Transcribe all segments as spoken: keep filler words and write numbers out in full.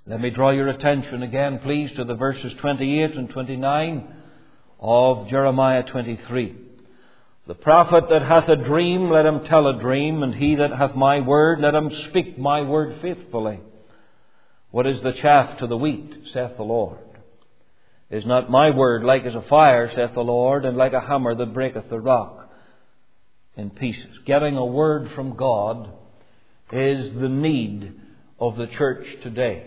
Let me draw your attention again, please, to the verses twenty-eight and twenty-nine of Jeremiah twenty-three. The prophet that hath a dream, let him tell a dream, and he that hath my word, let him speak my word faithfully. What is the chaff to the wheat, saith the Lord? Is not my word like as a fire, saith the Lord, and like a hammer that breaketh the rock in pieces? Getting a word from God is the need of the church today.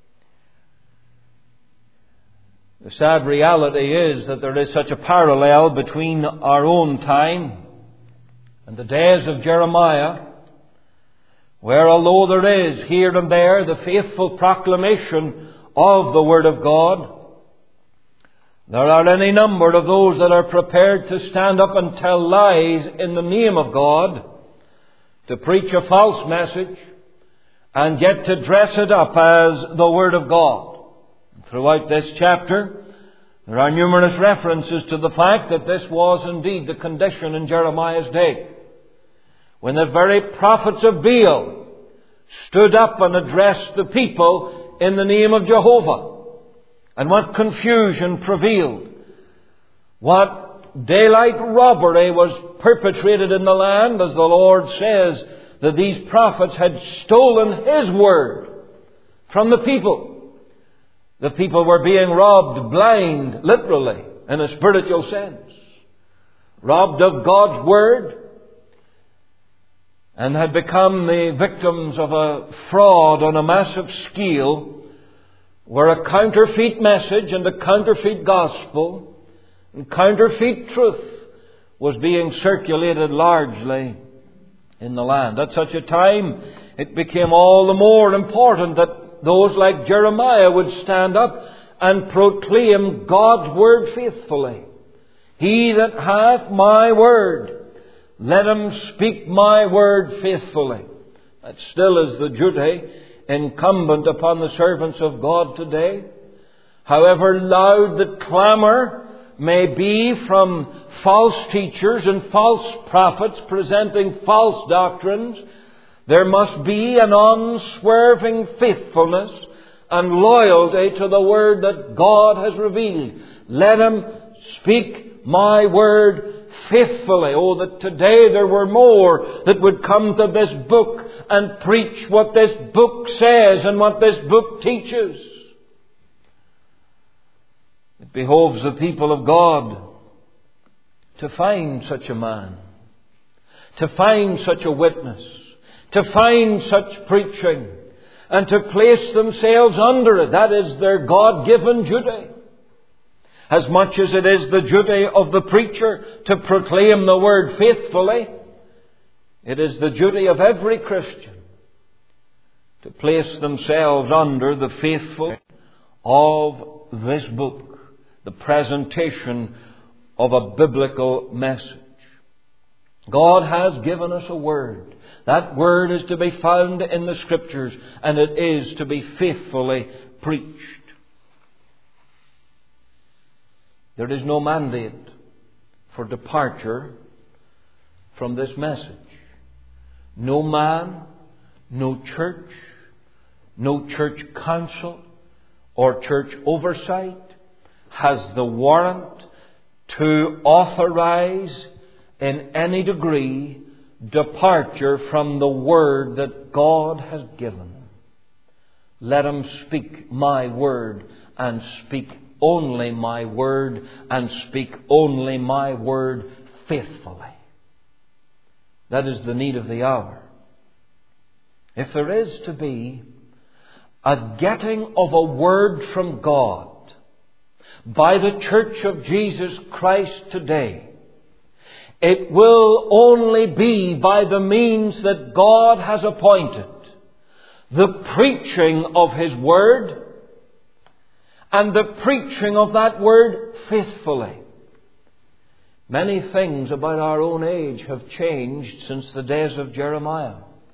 The sad reality is that there is such a parallel between our own time and the days of Jeremiah, where although there is here and there the faithful proclamation of the Word of God, there are any number of those that are prepared to stand up and tell lies in the name of God, to preach a false message, and yet to dress it up as the Word of God. Throughout this chapter, there are numerous references to the fact that this was indeed the condition in Jeremiah's day, when the very prophets of Baal stood up and addressed the people in the name of Jehovah. And what confusion prevailed. What daylight robbery was perpetrated in the land, as the Lord says that these prophets had stolen His word from the people. The people were being robbed blind, literally, in a spiritual sense. Robbed of God's word, and had become the victims of a fraud on a massive scale, where a counterfeit message and a counterfeit gospel and counterfeit truth was being circulated largely in the land. At such a time, it became all the more important that those like Jeremiah would stand up and proclaim God's word faithfully. He that hath my word, let him speak my word faithfully. That still is the duty incumbent upon the servants of God today. However loud the clamour may be from false teachers and false prophets presenting false doctrines, there must be an unswerving faithfulness and loyalty to the word that God has revealed. Let him speak my word faithfully. Oh, that today there were more that would come to this book and preach what this book says and what this book teaches. It behoves the people of God to find such a man, to find such a witness, to find such preaching, and to place themselves under it. That is their God-given duty. As much as it is the duty of the preacher to proclaim the word faithfully, it is the duty of every Christian to place themselves under the faithful of this book, the presentation of a biblical message. God has given us a word. That word is to be found in the Scriptures, and it is to be faithfully preached. There is no mandate for departure from this message. No man, no church, no church council or church oversight has the warrant to authorize in any degree departure from the word that God has given. Let him speak my word and speak only my word and speak only my word faithfully. That is the need of the hour. If there is to be a getting of a word from God by the Church of Jesus Christ today, it will only be by the means that God has appointed, the preaching of His Word, and the preaching of that Word faithfully. Many things about our own age have changed since the days of Jeremiah.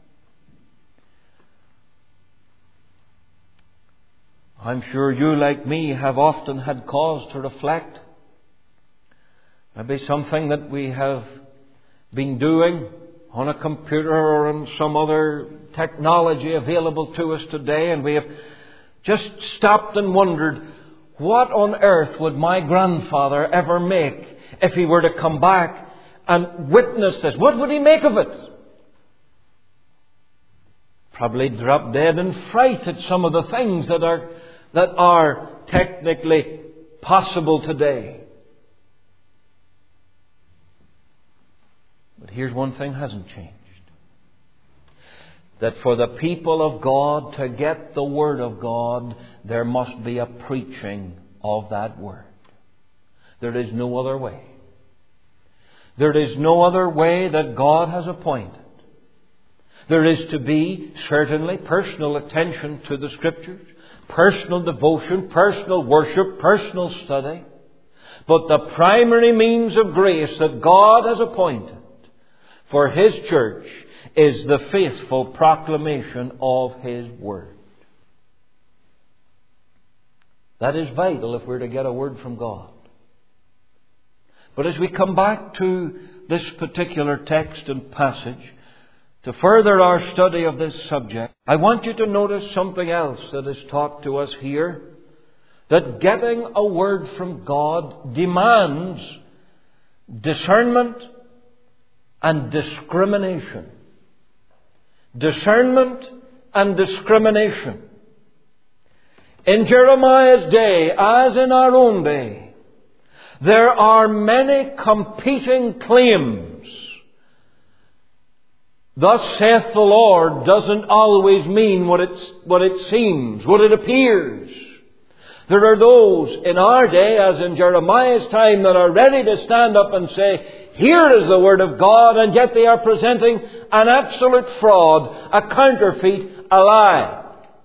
I'm sure you, like me, have often had cause to reflect. Maybe something that we have been doing on a computer or on some other technology available to us today, and we have just stopped and wondered, what on earth would my grandfather ever make if he were to come back and witness this? What would he make of it? Probably drop dead in fright at some of the things that are that are technically possible today. But here's one thing hasn't changed. That for the people of God to get the Word of God, there must be a preaching of that Word. There is no other way. There is no other way that God has appointed. There is to be, certainly, personal attention to the Scriptures, personal devotion, personal worship, personal study. But the primary means of grace that God has appointed for His church is the faithful proclamation of His Word. That is vital if we're to get a word from God. But as we come back to this particular text and passage, to further our study of this subject, I want you to notice something else that is taught to us here. That getting a word from God demands discernment and discrimination. Discernment and discrimination. In Jeremiah's day, as in our own day, there are many competing claims. Thus saith the Lord doesn't always mean what it's, what it seems, what it appears. There are those in our day, as in Jeremiah's time, that are ready to stand up and say, here is the Word of God, and yet they are presenting an absolute fraud, a counterfeit, a lie.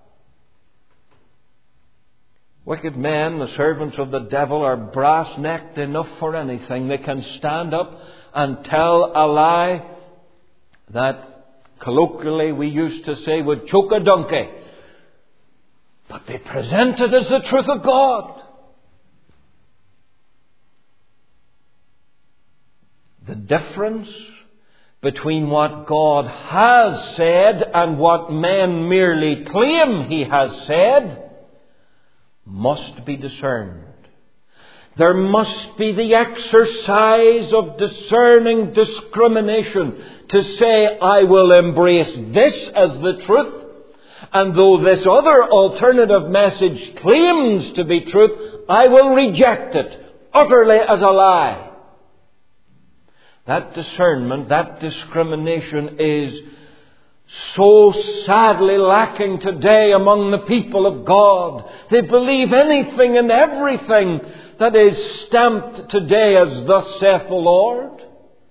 Wicked men, the servants of the devil, are brass-necked enough for anything. They can stand up and tell a lie that colloquially we used to say would choke a donkey. But they present it as the truth of God. The difference between what God has said and what men merely claim He has said must be discerned. There must be the exercise of discerning discrimination to say, I will embrace this as the truth, and though this other alternative message claims to be truth, I will reject it utterly as a lie. That discernment, that discrimination is so sadly lacking today among the people of God. They believe anything and everything that is stamped today as thus saith the Lord.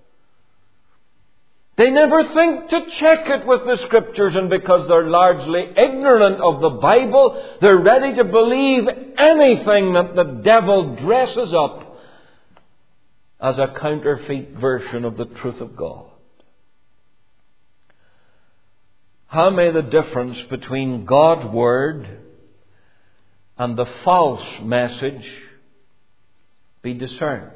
They never think to check it with the Scriptures, and because they're largely ignorant of the Bible, they're ready to believe anything that the devil dresses up as a counterfeit version of the truth of God. How may the difference between God's Word and the false message be discerned?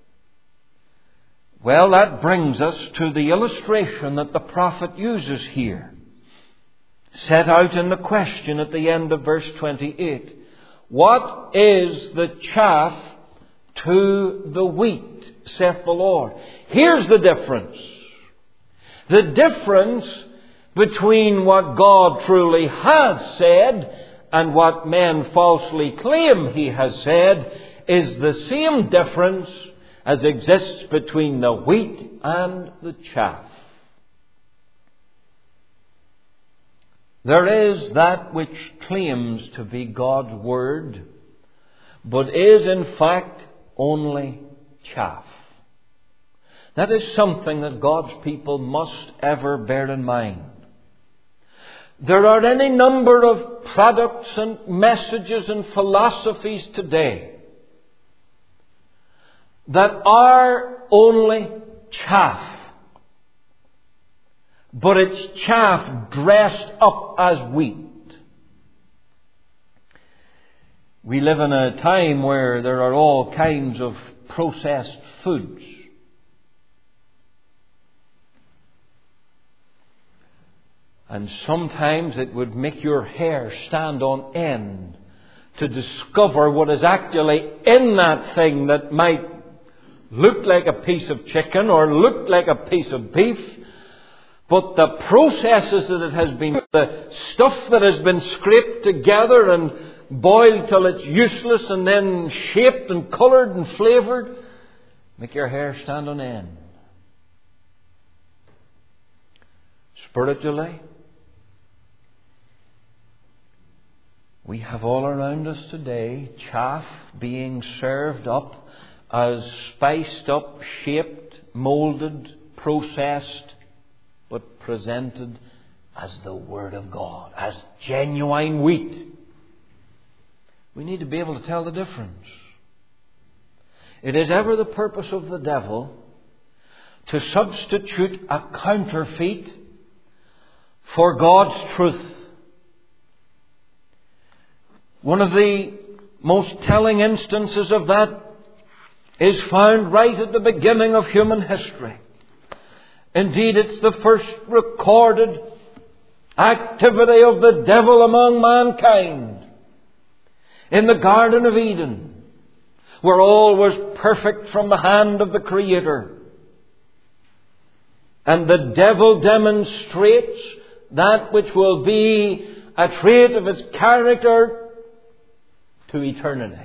Well, that brings us to the illustration that the prophet uses here, set out in the question at the end of verse twenty-eight. What is the chaff to the wheat, saith the Lord? Here's the difference. The difference between what God truly has said and what men falsely claim He has said is the same difference as exists between the wheat and the chaff. There is that which claims to be God's Word, but is in fact only chaff. That is something that God's people must ever bear in mind. There are any number of products and messages and philosophies today that are only chaff. But it's chaff dressed up as wheat. We live in a time where there are all kinds of processed foods. And sometimes it would make your hair stand on end to discover what is actually in that thing that might look like a piece of chicken or look like a piece of beef. But the processes that it has been, the stuff that has been scraped together and boiled till it's useless and then shaped and coloured and flavoured, make your hair stand on end. Spiritually, we have all around us today chaff being served up as spiced up, shaped, moulded, processed, but presented as the Word of God, as genuine wheat. We need to be able to tell the difference. It is ever the purpose of the devil to substitute a counterfeit for God's truth. One of the most telling instances of that is found right at the beginning of human history. Indeed, it's the first recorded activity of the devil among mankind. In the Garden of Eden, where all was perfect from the hand of the Creator. And the devil demonstrates that which will be a trait of his character to eternity.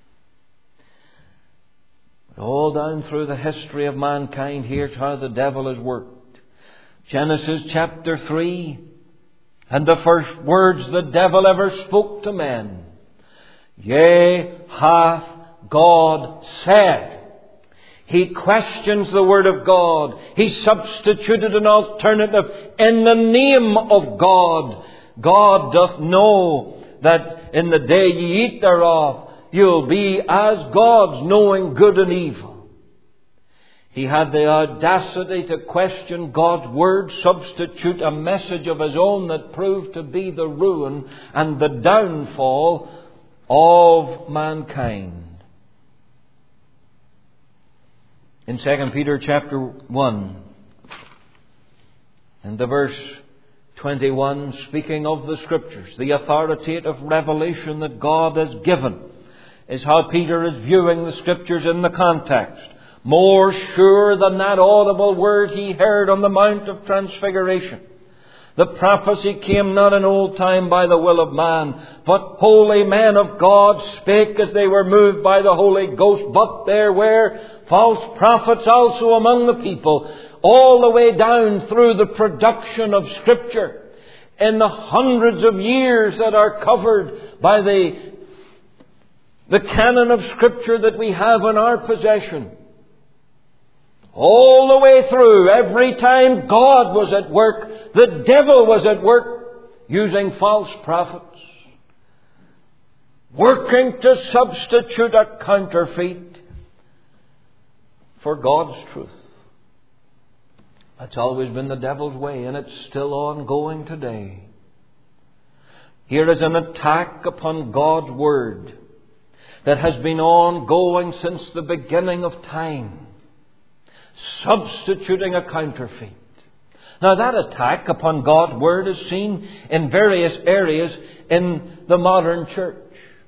All down through the history of mankind, here's how the devil has worked. Genesis chapter three, and the first words the devil ever spoke to men. Yea, hath God said. He questions the Word of God. He substituted an alternative in the name of God. God doth know that in the day ye eat thereof, you'll be as gods, knowing good and evil. He had the audacity to question God's Word, substitute a message of his own that proved to be the ruin and the downfall of mankind. In Second Peter chapter one, and the verse twenty-one, speaking of the Scriptures, the authoritative revelation that God has given, is how Peter is viewing the Scriptures in the context. More sure than that audible word he heard on the Mount of Transfiguration. The prophecy came not in old time by the will of man, but holy men of God spake as they were moved by the Holy Ghost. But there were false prophets also among the people, all the way down through the production of Scripture. In the hundreds of years that are covered by the, the canon of Scripture that we have in our possession. All the way through, every time God was at work, the devil was at work using false prophets, working to substitute a counterfeit for God's truth. That's always been the devil's way, and it's still ongoing today. Here is an attack upon God's Word that has been ongoing since the beginning of time. Substituting a counterfeit. Now that attack upon God's Word is seen in various areas in the modern church.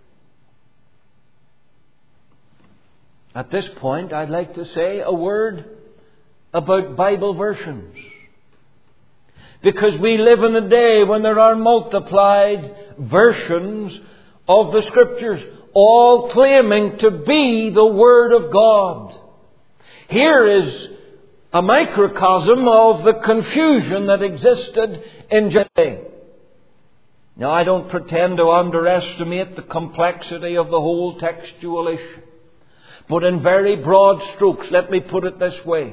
At this point, I'd like to say a word about Bible versions. Because we live in a day when there are multiplied versions of the Scriptures, all claiming to be the Word of God. Here is a microcosm of the confusion that existed in Judea. Now, I don't pretend to underestimate the complexity of the whole textual issue. But in very broad strokes, let me put it this way.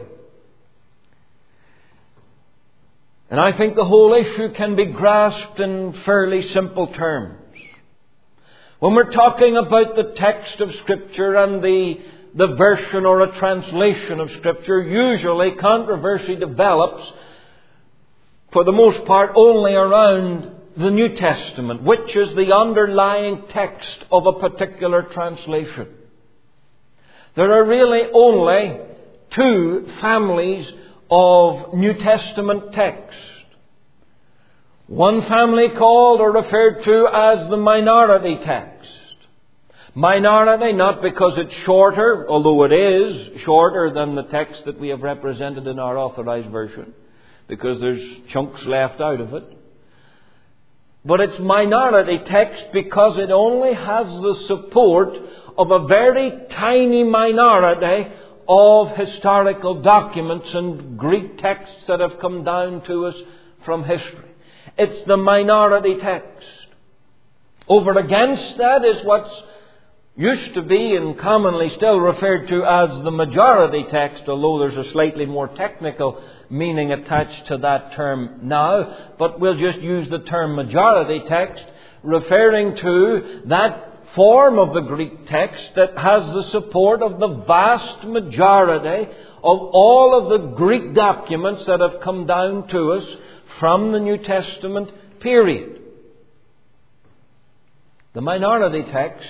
And I think the whole issue can be grasped in fairly simple terms. When we're talking about the text of Scripture and the the version or a translation of Scripture, usually controversy develops, for the most part, only around the New Testament, which is the underlying text of a particular translation. There are really only two families of New Testament text. One family called or referred to as the minority text. Minority, not because it's shorter, although it is shorter than the text that we have represented in our Authorized Version, because there's chunks left out of it. But it's minority text because it only has the support of a very tiny minority of historical documents and Greek texts that have come down to us from history. It's the minority text. Over against that is what's used to be and commonly still referred to as the majority text, although there's a slightly more technical meaning attached to that term now. But we'll just use the term majority text, referring to that form of the Greek text that has the support of the vast majority of all of the Greek documents that have come down to us from the New Testament period. The minority text,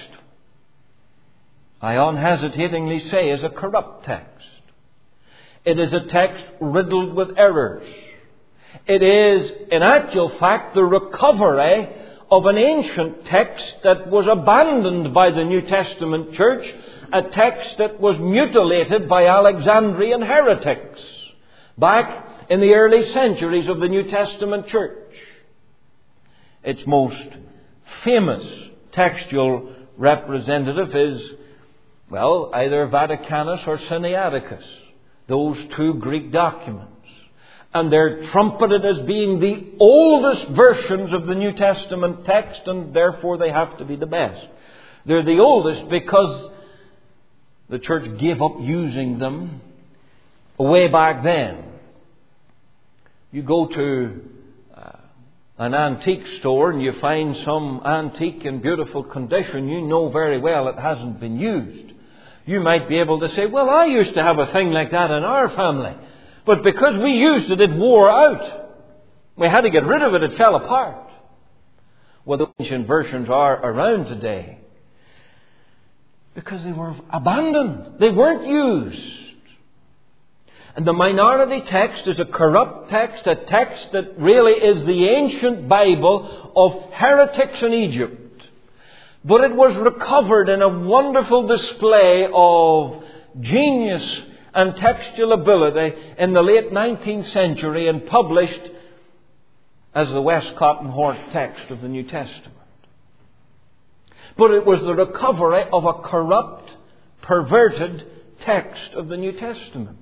I unhesitatingly say, is a corrupt text. It is a text riddled with errors. It is, in actual fact, the recovery of an ancient text that was abandoned by the New Testament church, a text that was mutilated by Alexandrian heretics back in the early centuries of the New Testament church. Its most famous textual representative is, well, either Vaticanus or Sinaiticus, those two Greek documents. And they're trumpeted as being the oldest versions of the New Testament text, and therefore they have to be the best. They're the oldest because the church gave up using them way back then. You go to uh, an antique store and you find some antique in beautiful condition, you know very well it hasn't been used. You might be able to say, well, I used to have a thing like that in our family, but because we used it, it wore out. We had to get rid of it. It fell apart. Well, the ancient versions are around today because they were abandoned. They weren't used. And the minority text is a corrupt text, a text that really is the ancient Bible of heretics in Egypt. But it was recovered in a wonderful display of genius and textual ability in the late nineteenth century and published as the Westcott and Hort text of the New Testament. But it was the recovery of a corrupt, perverted text of the New Testament.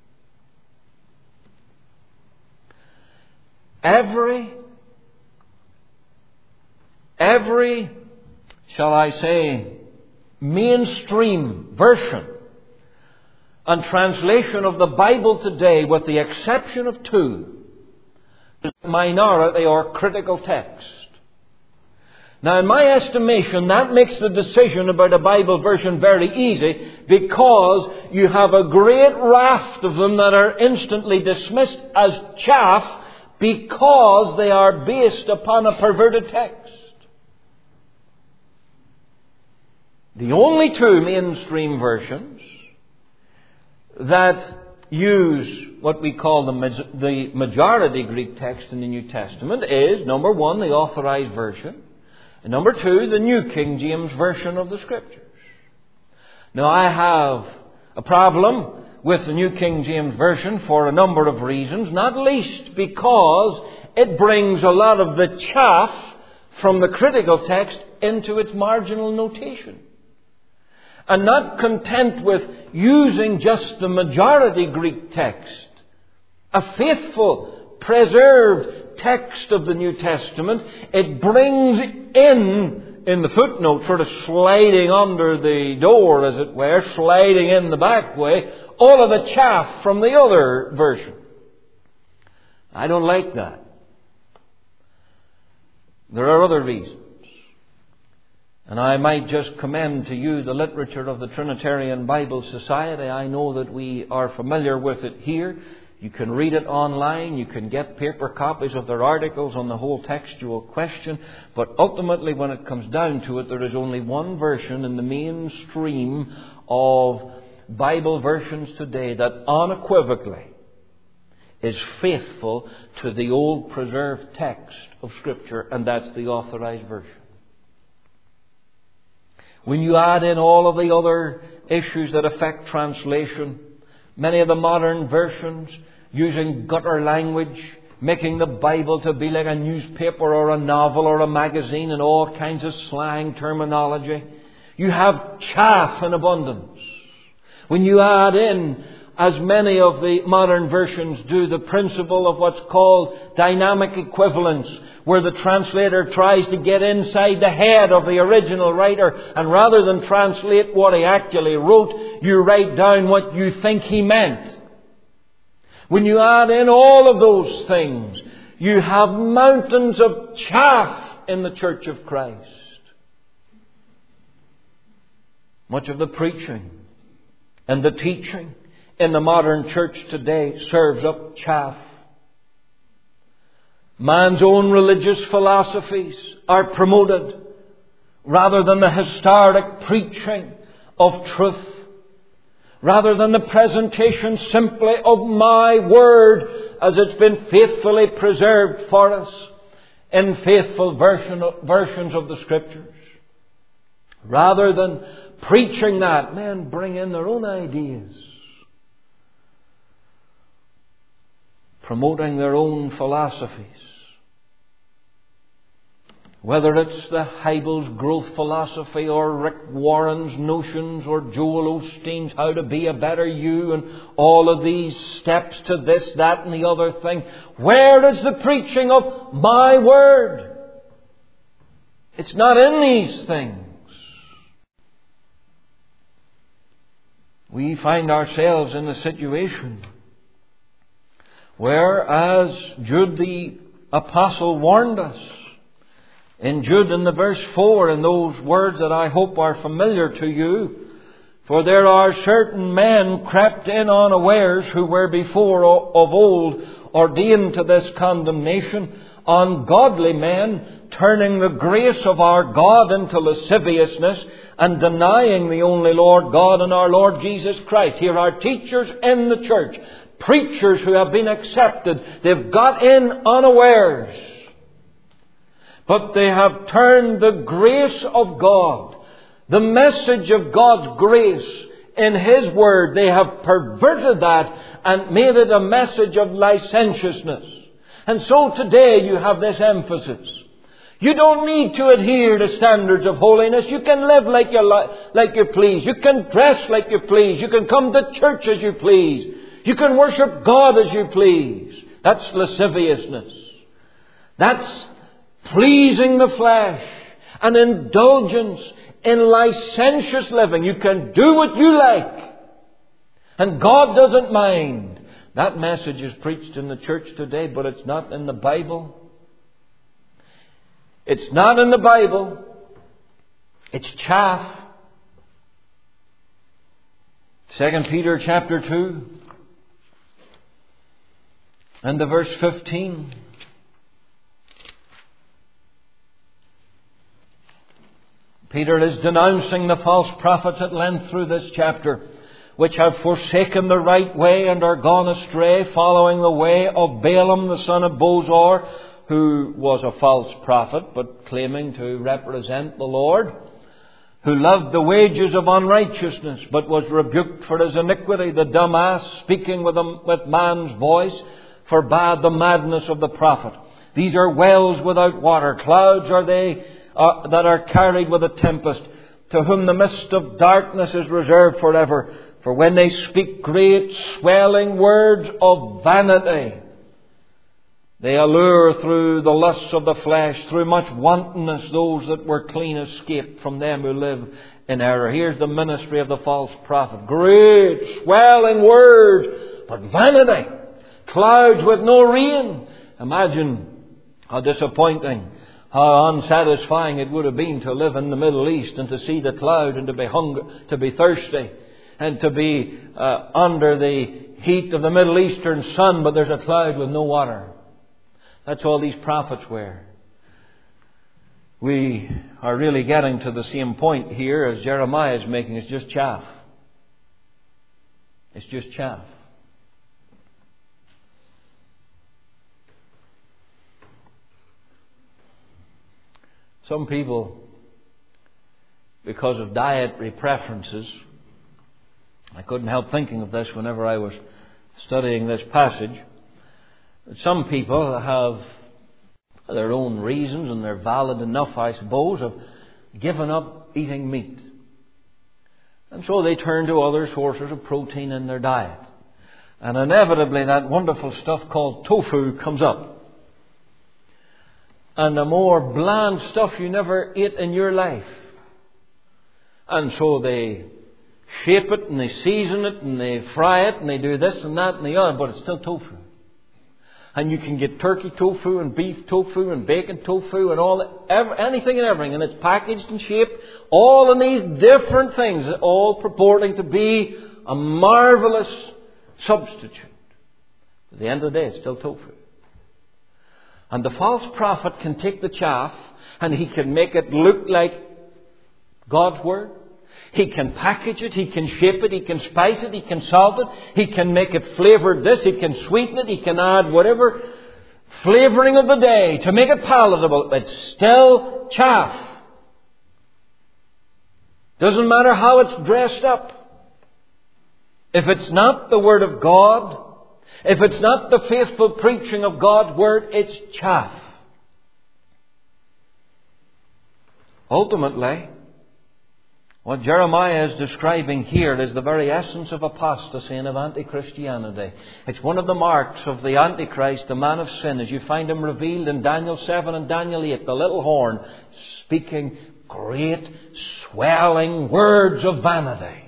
Every, every, shall I say, mainstream version and translation of the Bible today, with the exception of two, is a minority or critical text. Now, in my estimation, that makes the decision about a Bible version very easy, because you have a great raft of them that are instantly dismissed as chaff because they are based upon a perverted text. The only two mainstream versions that use what we call the, the majority Greek text in the New Testament is, number one, the Authorized Version, and number two, the New King James Version of the Scriptures. Now, I have a problem with the New King James Version for a number of reasons, not least because it brings a lot of the chaff from the critical text into its marginal notation. And not content with using just the majority Greek text, a faithful, preserved text of the New Testament, it brings in, in the footnote, sort of sliding under the door, as it were, sliding in the back way, all of the chaff from the other version. I don't like that. There are other reasons. And I might just commend to you the literature of the Trinitarian Bible Society. I know that we are familiar with it here. You can read it online. You can get paper copies of their articles on the whole textual question. But ultimately, when it comes down to it, there is only one version in the mainstream of Bible versions today that unequivocally is faithful to the old preserved text of Scripture, and that's the Authorized Version. When you add in all of the other issues that affect translation, many of the modern versions using gutter language, making the Bible to be like a newspaper or a novel or a magazine and all kinds of slang terminology, you have chaff in abundance. When you add in, as many of the modern versions do, the principle of what's called dynamic equivalence, where the translator tries to get inside the head of the original writer, and rather than translate what he actually wrote, you write down what you think he meant. When you add in all of those things, you have mountains of chaff in the Church of Christ. Much of the preaching and the teaching in the modern church today serves up chaff. Man's own religious philosophies are promoted rather than the historic preaching of truth, rather than the presentation simply of my Word as it's been faithfully preserved for us in faithful version, versions of the Scriptures. Rather than preaching that, men bring in their own ideas, promoting their own philosophies. Whether it's the Hybels growth philosophy or Rick Warren's notions or Joel Osteen's how to be a better you and all of these steps to this, that and the other thing. Where is the preaching of my Word? It's not in these things. We find ourselves in a situation where, as Jude the Apostle warned us, in Jude in the verse four, in those words that I hope are familiar to you, for there are certain men crept in unawares who were before of old ordained to this condemnation, ungodly men, turning the grace of our God into lasciviousness and denying the only Lord God and our Lord Jesus Christ. Here are teachers in the church, preachers who have been accepted. They've got in unawares, but they have turned the grace of God, the message of God's grace in His Word, they have perverted that and made it a message of licentiousness. And so today you have this emphasis. You don't need to adhere to standards of holiness. You can live like you, li- like you please. You can dress like you please. You can come to church as you please. You can worship God as you please. That's lasciviousness. That's pleasing the flesh, an indulgence in licentious living. You can do what you like, and God doesn't mind. That message is preached in the church today, but it's not in the Bible. It's not in the Bible. It's chaff. Second Peter chapter two and the verse fifteen. Peter is denouncing the false prophets at length through this chapter, which have forsaken the right way and are gone astray, following the way of Balaam the son of Bosor, who was a false prophet, but claiming to represent the Lord, who loved the wages of unrighteousness, but was rebuked for his iniquity. The dumb ass, speaking with, a, with man's voice, forbade the madness of the prophet. These are wells without water. Clouds are they uh, that are carried with a tempest, to whom the mist of darkness is reserved forever. For when they speak great swelling words of vanity, they allure through the lusts of the flesh, through much wantonness, those that were clean escaped from them who live in error. Here's the ministry of the false prophet. Great swelling words, but vanity. Clouds with no rain. Imagine how disappointing, how unsatisfying it would have been to live in the Middle East and to see the cloud and to be hungry, to be thirsty, and to be uh, under the heat of the Middle Eastern sun, but there's a cloud with no water. That's all these prophets were. We are really getting to the same point here as Jeremiah is making. It's just chaff. It's just chaff. Some people, because of dietary preferences, I couldn't help thinking of this whenever I was studying this passage, but some people have their own reasons, and they're valid enough, I suppose, of giving up eating meat. And so they turn to other sources of protein in their diet. And inevitably that wonderful stuff called tofu comes up. And the more bland stuff you never ate in your life. And so they shape it and they season it and they fry it and they do this and that and the other, but it's still tofu. And you can get turkey tofu and beef tofu and bacon tofu and all, every, anything and everything. And it's packaged and shaped. All of these different things, all purporting to be a marvelous substitute. At the end of the day, it's still tofu. And the false prophet can take the chaff and he can make it look like God's Word. He can package it, he can shape it, he can spice it, he can salt it, he can make it flavoured this, he can sweeten it, he can add whatever flavouring of the day to make it palatable. It's still chaff. Doesn't matter how it's dressed up. If it's not the Word of God, if it's not the faithful preaching of God's Word, it's chaff. Ultimately, what Jeremiah is describing here is the very essence of apostasy and of anti-Christianity. It's one of the marks of the Antichrist, the man of sin, as you find him revealed in Daniel seven and Daniel eight, the little horn, speaking great, swelling words of vanity.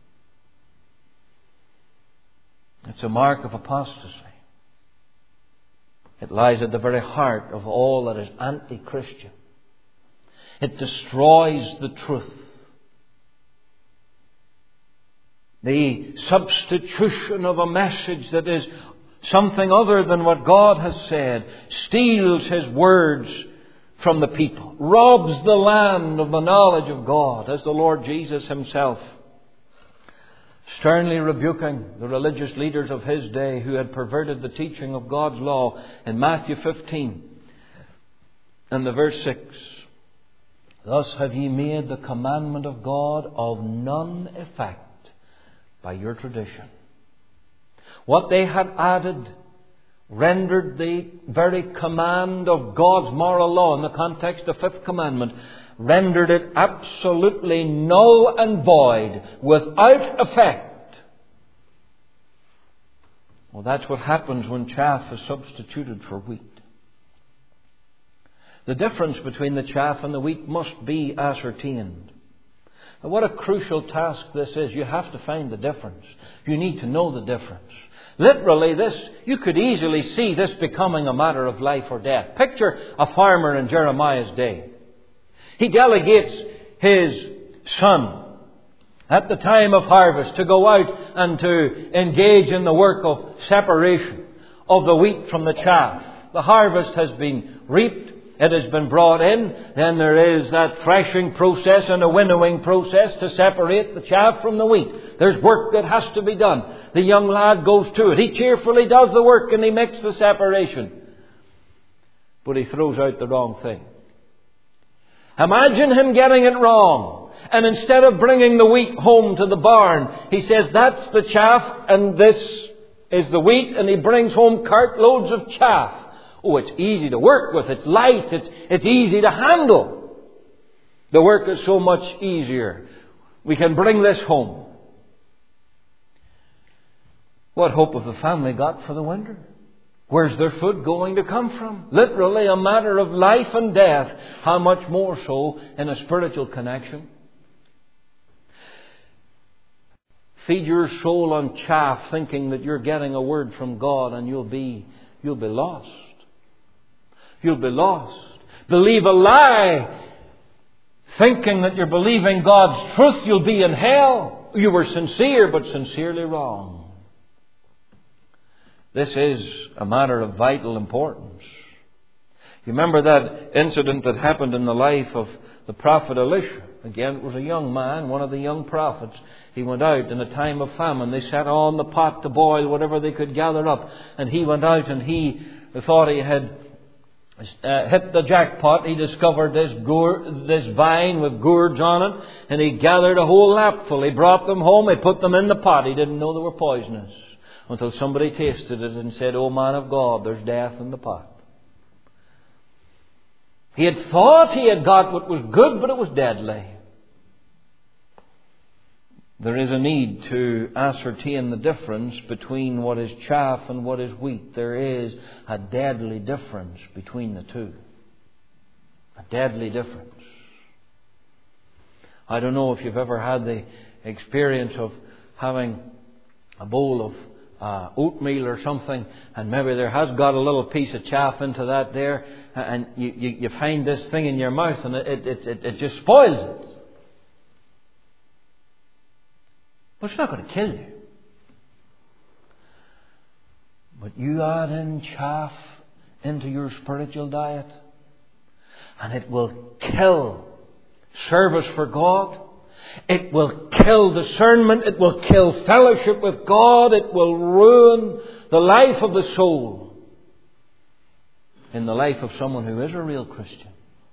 It's a mark of apostasy. It lies at the very heart of all that is anti-Christian. It destroys the truth. The substitution of a message that is something other than what God has said steals His words from the people, robs the land of the knowledge of God, as the Lord Jesus Himself, sternly rebuking the religious leaders of His day who had perverted the teaching of God's law in Matthew fifteen and the verse six. Thus have ye made the commandment of God of none effect by your tradition. What they had added rendered the very command of God's moral law in the context of the fifth commandment, rendered it absolutely null and void, without effect. Well, that's what happens when chaff is substituted for wheat. The difference between the chaff and the wheat must be ascertained. Now, what a crucial task this is. You have to find the difference. You need to know the difference. Literally, this, you could easily see this becoming a matter of life or death. Picture a farmer in Jeremiah's day. He delegates his son at the time of harvest to go out and to engage in the work of separation of the wheat from the chaff. The harvest has been reaped. It has been brought in. Then there is that threshing process and a winnowing process to separate the chaff from the wheat. There's work that has to be done. The young lad goes to it. He cheerfully does the work and he makes the separation. But he throws out the wrong thing. Imagine him getting it wrong. And instead of bringing the wheat home to the barn, he says, that's the chaff and this is the wheat. And he brings home cartloads of chaff. Oh, it's easy to work with. It's light. It's, it's easy to handle. The work is so much easier. We can bring this home. What hope have the family got for the winter? Where's their food going to come from? Literally a matter of life and death. How much more so in a spiritual connection? Feed your soul on chaff, thinking that you're getting a word from God, and you'll be, you'll be lost. You'll be lost. Believe a lie, thinking that you're believing God's truth, you'll be in hell. You were sincere, but sincerely wrong. This is a matter of vital importance. You remember that incident that happened in the life of the prophet Elisha? Again, it was a young man, one of the young prophets. He went out in a time of famine. They set on the pot to boil whatever they could gather up. And he went out and he thought he had uh, hit the jackpot. He discovered this gourd, this vine with gourds on it, and he gathered a whole lapful. He brought them home. He put them in the pot. He didn't know they were poisonous until somebody tasted it and said, "Oh man of God, there's death in the pot." He had thought he had got what was good, but it was deadly. There is a need to ascertain the difference between what is chaff and what is wheat. There is a deadly difference between the two. A deadly difference. I don't know if you've ever had the experience of having a bowl of uh, oatmeal or something, and maybe there has got a little piece of chaff into that there, and you, you, you find this thing in your mouth, and it, it, it, it just spoils it. But it's not going to kill you. But you add in chaff into your spiritual diet, and it will kill service for God. It will kill discernment. It will kill fellowship with God. It will ruin the life of the soul in the life of someone who is a real Christian.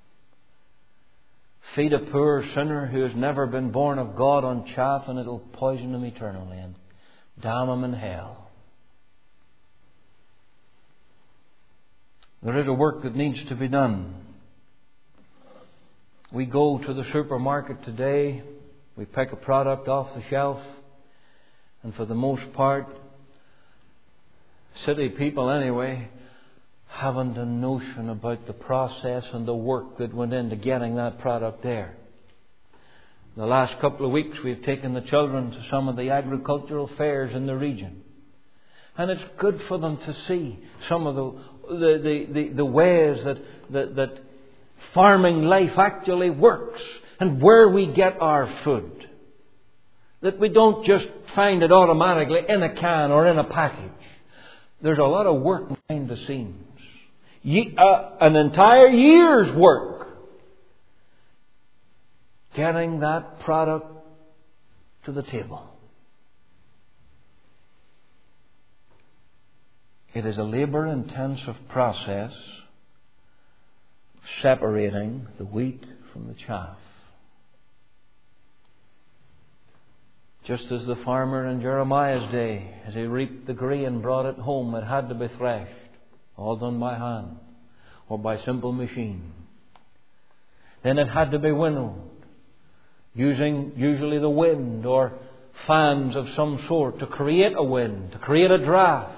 Feed a poor sinner who has never been born of God on chaff, and it'll poison him eternally and damn him in hell. There is a work that needs to be done. We go to the supermarket today, we pick a product off the shelf, and for the most part, city people anyway, haven't a notion about the process and the work that went into getting that product there. The last couple of weeks we've taken the children to some of the agricultural fairs in the region. And it's good for them to see some of the the, the, the, the ways that, that, that farming life actually works and where we get our food. That we don't just find it automatically in a can or in a package. There's a lot of work behind the scenes. Ye, uh, an entire year's work getting that product to the table. It is a labour-intensive process separating the wheat from the chaff. Just as the farmer in Jeremiah's day, as he reaped the grain and brought it home, it had to be threshed. All done by hand or by simple machine. Then it had to be winnowed, using usually the wind or fans of some sort to create a wind, to create a draft.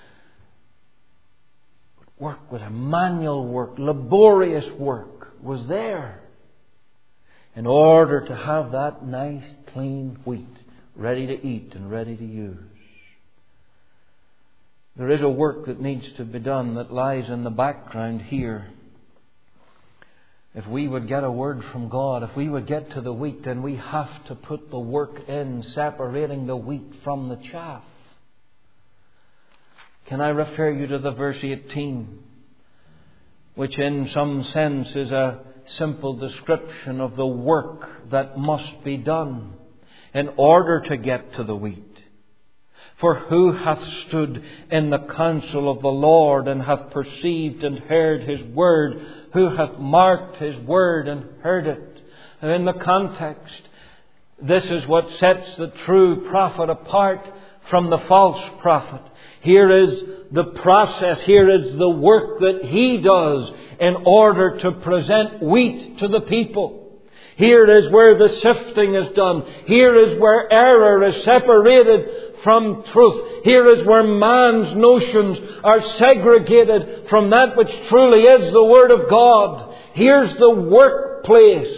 But work was a manual work, laborious work was there in order to have that nice clean wheat ready to eat and ready to use. There is a work that needs to be done that lies in the background here. If we would get a word from God, if we would get to the wheat, then we have to put the work in separating the wheat from the chaff. Can I refer you to the verse eighteen, which in some sense is a simple description of the work that must be done in order to get to the wheat. For who hath stood in the counsel of the Lord, and hath perceived and heard His word? Who hath marked His word and heard it? And in the context, this is what sets the true prophet apart from the false prophet. Here is the process, here is the work that he does in order to present wheat to the people. Here is where the sifting is done. Here is where error is separated from truth. Here is where man's notions are segregated from that which truly is the Word of God. Here's the workplace.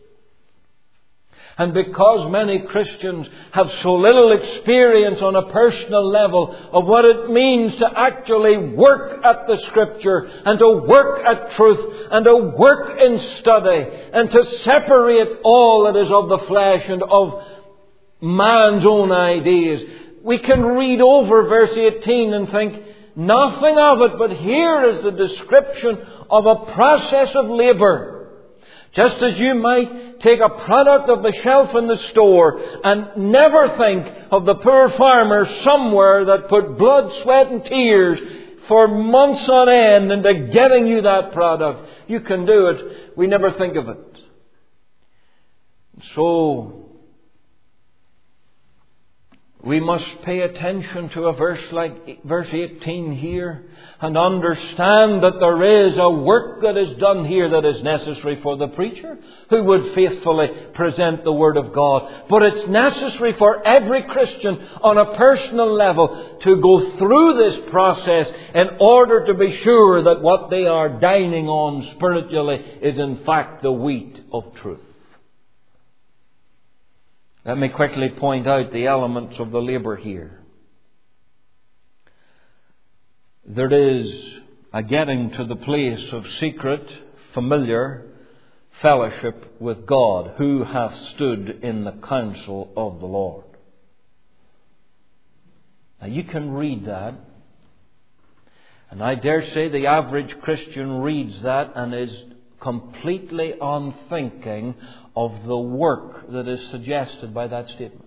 And because many Christians have so little experience on a personal level of what it means to actually work at the Scripture and to work at truth and to work in study and to separate all that is of the flesh and of man's own ideas, we can read over verse eighteen and think nothing of it, but here is the description of a process of labour. Just as you might take a product of the shelf in the store and never think of the poor farmer somewhere that put blood, sweat and tears for months on end into getting you that product. You can do it. We never think of it. So, we must pay attention to a verse like verse eighteen here and understand that there is a work that is done here that is necessary for the preacher who would faithfully present the Word of God. But it's necessary for every Christian on a personal level to go through this process in order to be sure that what they are dining on spiritually is in fact the wheat of truth. Let me quickly point out the elements of the labour here. There is a getting to the place of secret, familiar fellowship with God, who hath stood in the counsel of the Lord. Now you can read that, and I dare say the average Christian reads that and is completely unthinking of the work that is suggested by that statement.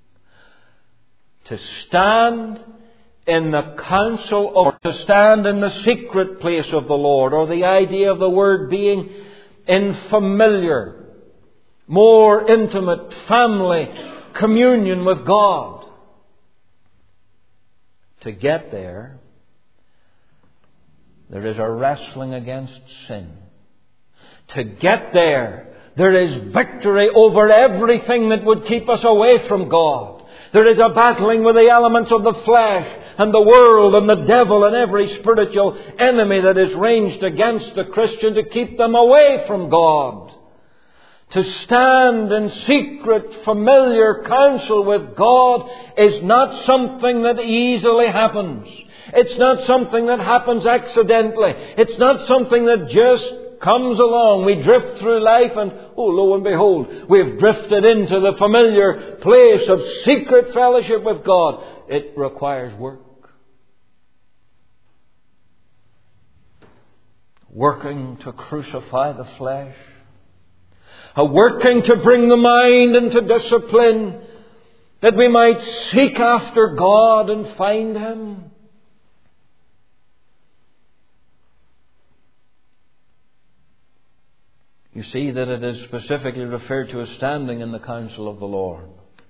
To stand in the counsel, or to stand in the secret place of the Lord, or the idea of the word being in familiar, more intimate family communion with God. To get there, there is a wrestling against sin. To get there, there is victory over everything that would keep us away from God. There is a battling with the elements of the flesh and the world and the devil and every spiritual enemy that is ranged against the Christian to keep them away from God. To stand in secret, familiar counsel with God is not something that easily happens. It's not something that happens accidentally. It's not something that just comes along. We drift through life and, oh, lo and behold, we've drifted into the familiar place of secret fellowship with God. It requires work. Working to crucify the flesh. A working to bring the mind into discipline, that we might seek after God and find Him. You see that it is specifically referred to as standing in the counsel of the Lord.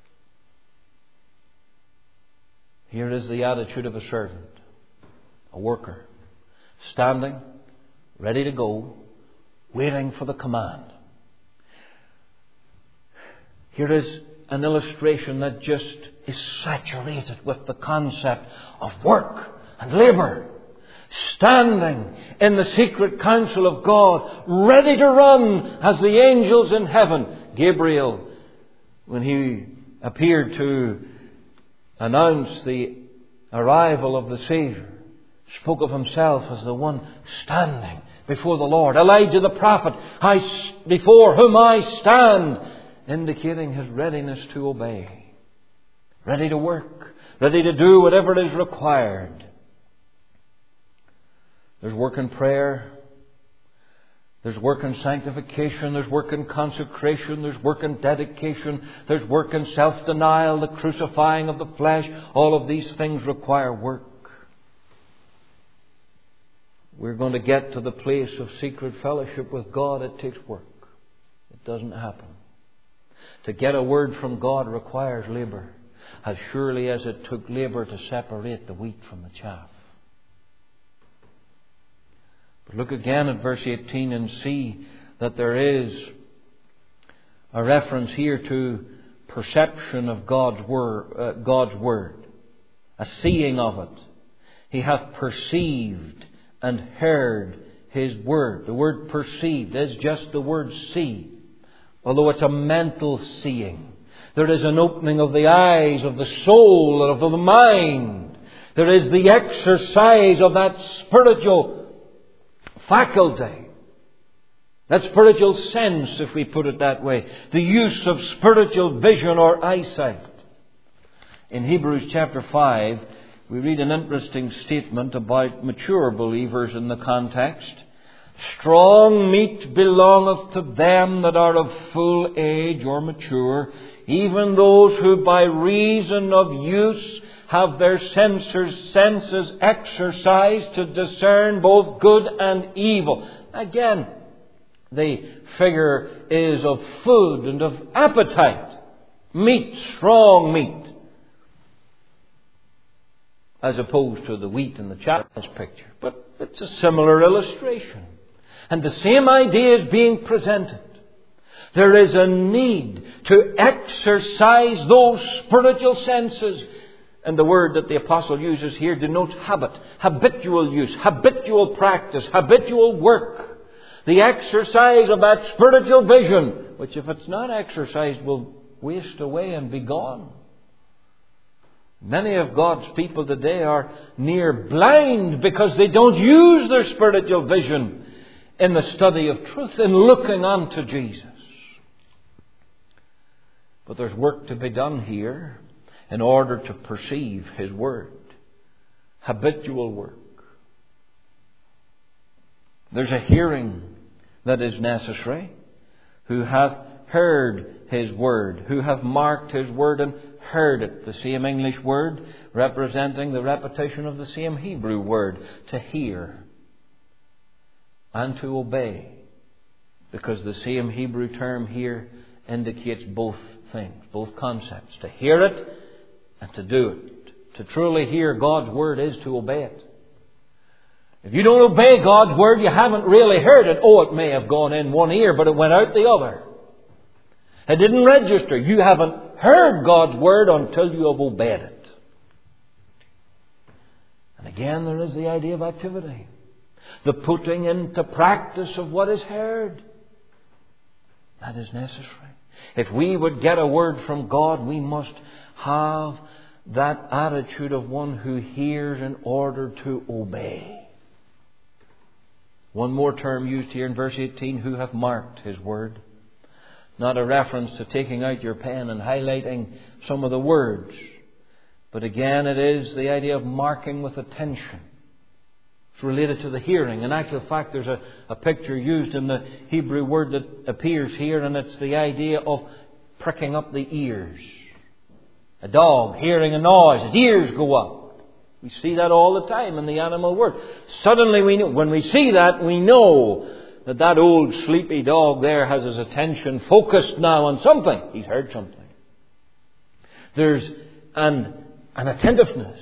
Here is the attitude of a servant, a worker, standing, ready to go, waiting for the command. Here is an illustration that just is saturated with the concept of work and labour. Standing in the secret counsel of God, ready to run as the angels in heaven. Gabriel, when he appeared to announce the arrival of the Saviour, spoke of himself as the one standing before the Lord. Elijah the prophet, I, before whom I stand, indicating his readiness to obey. Ready to work, ready to do whatever is required. There's work in prayer. There's work in sanctification. There's work in consecration. There's work in dedication. There's work in self-denial, the crucifying of the flesh. All of these things require work. We're going to get to the place of secret fellowship with God. It takes work. It doesn't happen. To get a word from God requires labour, as surely as it took labour to separate the wheat from the chaff. But look again at verse eighteen and see that there is a reference here to perception of God's word, uh, God's word, a seeing of it. He hath perceived and heard His word. The word perceived is just the word see, although it's a mental seeing. There is an opening of the eyes of the soul and of the mind. There is the exercise of that spiritual faculty, that spiritual sense, if we put it that way, the use of spiritual vision or eyesight. In Hebrews chapter five, we read an interesting statement about mature believers in the context. Strong meat belongeth to them that are of full age or mature, even those who by reason of use have their sensors, senses exercised to discern both good and evil. Again, the figure is of food and of appetite. Meat, strong meat. As opposed to the wheat in the child's picture. But it's a similar illustration. And the same idea is being presented. There is a need to exercise those spiritual senses. And the word that the apostle uses here denotes habit, habitual use, habitual practice, habitual work. The exercise of that spiritual vision, which if it's not exercised will waste away and be gone. Many of God's people today are near blind because they don't use their spiritual vision in the study of truth, in looking unto Jesus. But there's work to be done here in order to perceive His Word. Habitual work. There's a hearing that is necessary. Who hath heard His Word, who have marked His Word and heard it. The same English word representing the repetition of the same Hebrew word, to hear and to obey. Because the same Hebrew term here indicates both things, both concepts. To hear it and to do it. To truly hear God's Word is to obey it. If you don't obey God's Word, you haven't really heard it. Oh, it may have gone in one ear, but it went out the other. It didn't register. You haven't heard God's Word until you have obeyed it. And again, there is the idea of activity. The putting into practice of what is heard. That is necessary. If we would get a word from God, we must have that attitude of one who hears in order to obey. One more term used here in verse eighteen, who have marked His Word. Not a reference to taking out your pen and highlighting some of the words. But again, it is the idea of marking with attention. It's related to the hearing. In actual fact, there's a, a picture used in the Hebrew word that appears here, and it's the idea of pricking up the ears. A dog hearing a noise, his ears go up. We see that all the time in the animal world. Suddenly, we know, when we see that, we know that that old sleepy dog there has his attention focused now on something. He's heard something. There's an, an attentiveness.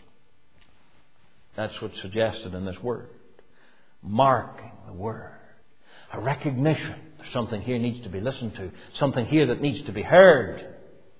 That's what's suggested in this word. Marking the word. A recognition. There's something here needs to be listened to. Something here that needs to be heard.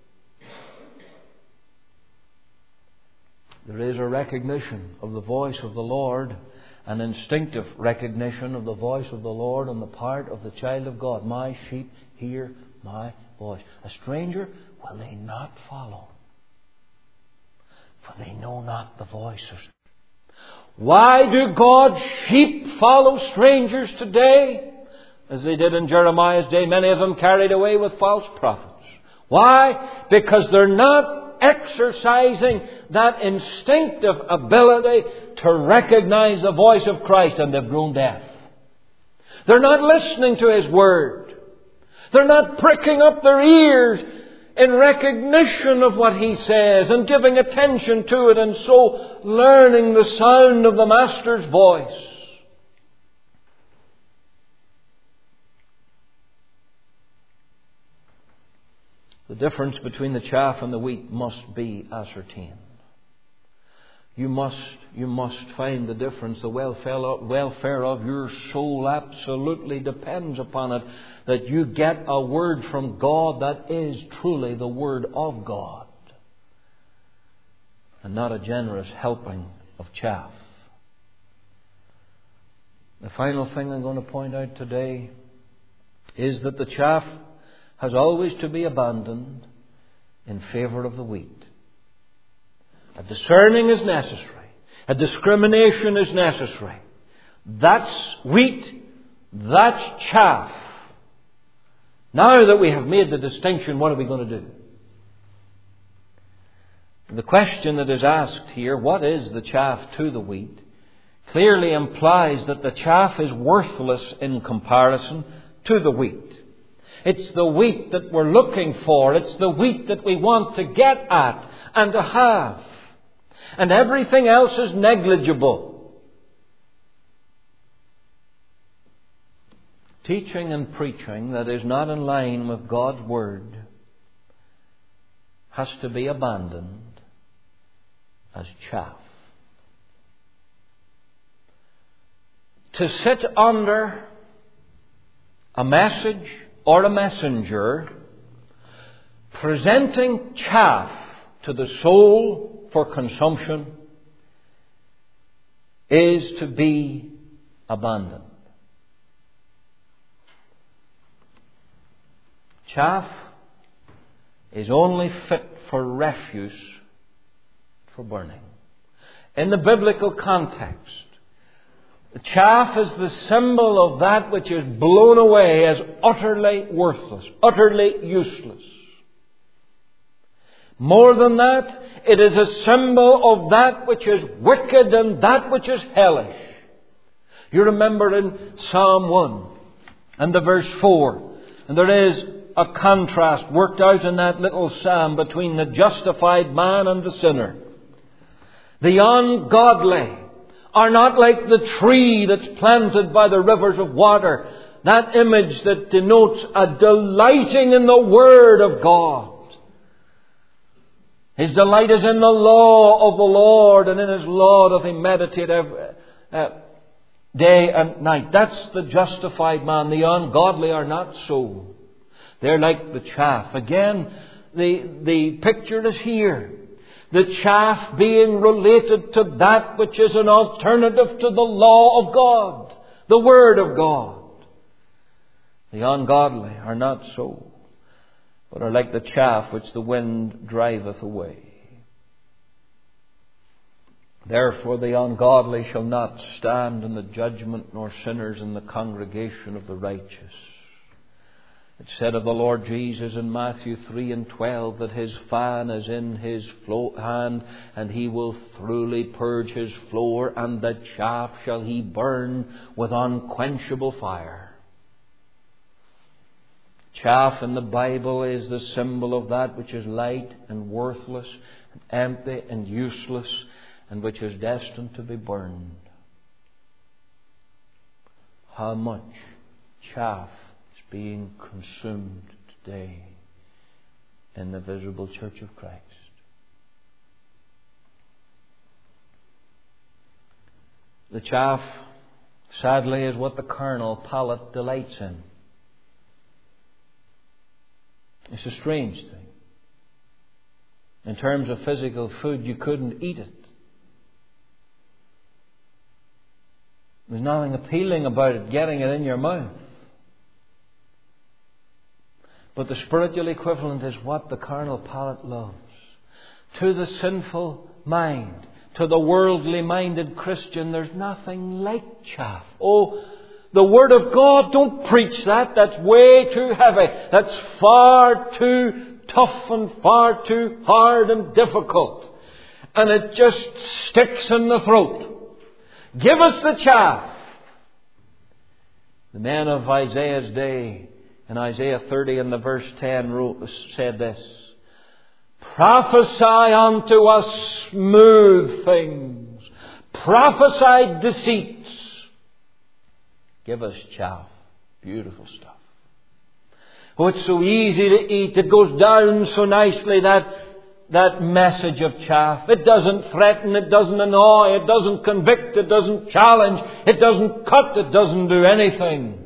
There is a recognition of the voice of the Lord. An instinctive recognition of the voice of the Lord on the part of the child of God. My sheep hear my voice. A stranger will they not follow, for they know not the voice of. Why do God's sheep follow strangers today? As they did in Jeremiah's day, many of them carried away with false prophets. Why? Because they're not exercising that instinctive ability to recognize the voice of Christ, and they've grown deaf. They're not listening to His Word. They're not pricking up their ears in recognition of what He says and giving attention to it, and so learning the sound of the Master's voice. The difference between the chaff and the wheat must be ascertained. You must, you must find the difference. The welfare of your soul absolutely depends upon it. That you get a word from God that is truly the Word of God. And not a generous helping of chaff. The final thing I'm going to point out today is that the chaff has always to be abandoned in favour of the wheat. A discerning is necessary. A discrimination is necessary. That's wheat. That's chaff. Now that we have made the distinction, what are we going to do? The question that is asked here, what is the chaff to the wheat, clearly implies that the chaff is worthless in comparison to the wheat. It's the wheat that we're looking for. It's the wheat that we want to get at and to have. And everything else is negligible. Teaching and preaching that is not in line with God's Word has to be abandoned as chaff. To sit under a message or a messenger presenting chaff to the soul for consumption is to be abandoned. Chaff is only fit for refuse for burning. In the biblical context, the chaff is the symbol of that which is blown away as utterly worthless, utterly useless. More than that, it is a symbol of that which is wicked and that which is hellish. You remember in Psalm one and the verse four, and there is a contrast worked out in that little psalm between the justified man and the sinner. The ungodly are not like the tree that's planted by the rivers of water. That image that denotes a delighting in the Word of God. His delight is in the law of the Lord, and in His law doth he meditate every, uh, day and night. That's the justified man. The ungodly are not so. They're like the chaff. Again, the, the picture is here. The chaff being related to that which is an alternative to the law of God, the Word of God. The ungodly are not so, but are like the chaff which the wind driveth away. Therefore the ungodly shall not stand in the judgment, nor sinners in the congregation of the righteous. It said of the Lord Jesus in Matthew three and twelve that His fan is in His hand, and He will thoroughly purge His floor, and the chaff shall He burn with unquenchable fire. Chaff in the Bible is the symbol of that which is light and worthless and empty and useless, and which is destined to be burned. How much chaff is being consumed today in the visible Church of Christ? The chaff, sadly, is what the carnal palate delights in. It's a strange thing. In terms of physical food, you couldn't eat it. There's nothing appealing about it, getting it in your mouth. But the spiritual equivalent is what the carnal palate loves. To the sinful mind, to the worldly minded Christian, there's nothing like chaff. Oh, the Word of God, don't preach that. That's way too heavy. That's far too tough and far too hard and difficult. And it just sticks in the throat. Give us the chaff. The men of Isaiah's day, in Isaiah thirty and the verse ten, wrote, said this: Prophesy unto us smooth things. Prophesy deceits. Give us chaff. Beautiful stuff. Oh, it's so easy to eat. It goes down so nicely, that, that message of chaff. It doesn't threaten. It doesn't annoy. It doesn't convict. It doesn't challenge. It doesn't cut. It doesn't do anything.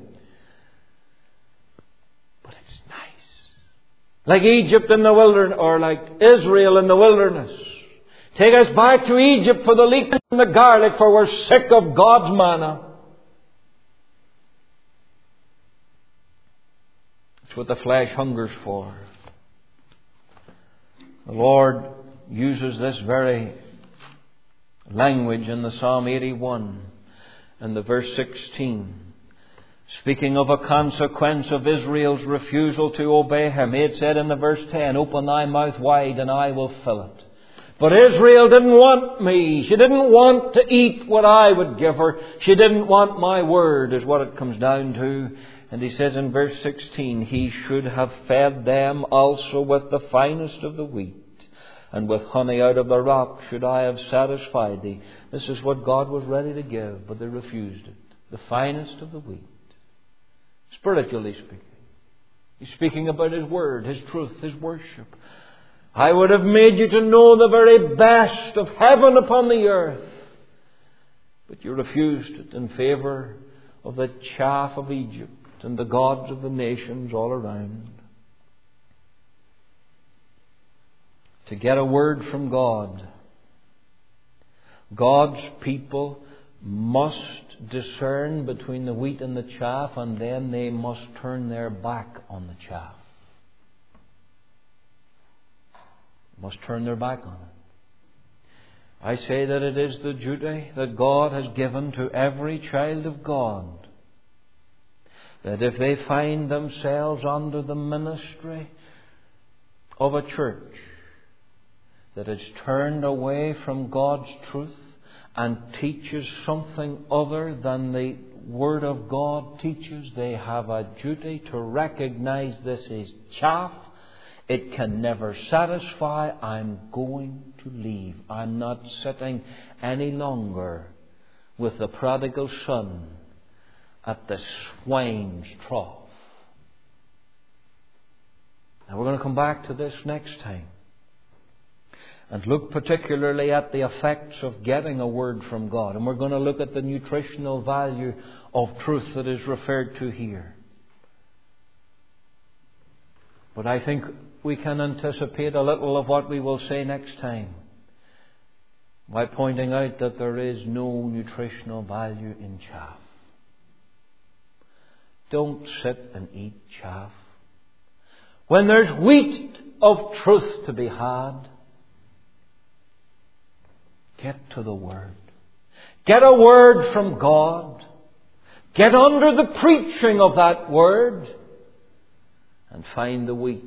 But it's nice. Like Egypt in the wilderness, or like Israel in the wilderness. Take us back to Egypt for the leek and the garlic, for we're sick of God's manna. It's what the flesh hungers for. The Lord uses this very language in the Psalm eighty-one and the verse sixteen. Speaking of a consequence of Israel's refusal to obey Him, He had said in the verse ten, Open thy mouth wide and I will fill it. But Israel didn't want me. She didn't want to eat what I would give her. She didn't want my word, is what it comes down to. And He says in verse sixteen, He should have fed them also with the finest of the wheat, and with honey out of the rock should I have satisfied thee. This is what God was ready to give, but they refused it. The finest of the wheat. Spiritually speaking. He's speaking about His Word, His truth, His worship. I would have made you to know the very best of heaven upon the earth. But you refused it in favour of the chaff of Egypt and the gods of the nations all around. To get a word from God, God's people must discern between the wheat and the chaff, and then they must turn their back on the chaff. Must turn their back on it. I say that it is the duty that God has given to every child of God, that if they find themselves under the ministry of a church that is turned away from God's truth and teaches something other than the Word of God teaches, they have a duty to recognize this is chaff. It can never satisfy. I'm going to leave. I'm not sitting any longer with the prodigal son at the swine's trough. Now we're going to come back to this next time and look particularly at the effects of getting a word from God. And we're going to look at the nutritional value of truth that is referred to here. But I think we can anticipate a little of what we will say next time by pointing out that there is no nutritional value in chaff. Don't sit and eat chaff. When there's wheat of truth to be had, get to the Word. Get a word from God. Get under the preaching of that Word and find the wheat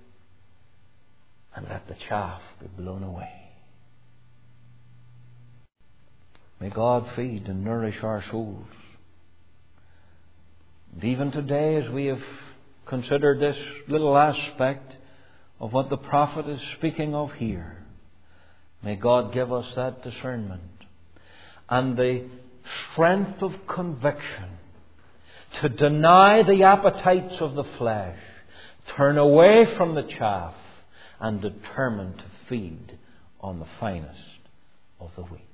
and let the chaff be blown away. May God feed and nourish our souls. And even today, as we have considered this little aspect of what the prophet is speaking of here, may God give us that discernment and the strength of conviction to deny the appetites of the flesh, turn away from the chaff, and determine to feed on the finest of the wheat.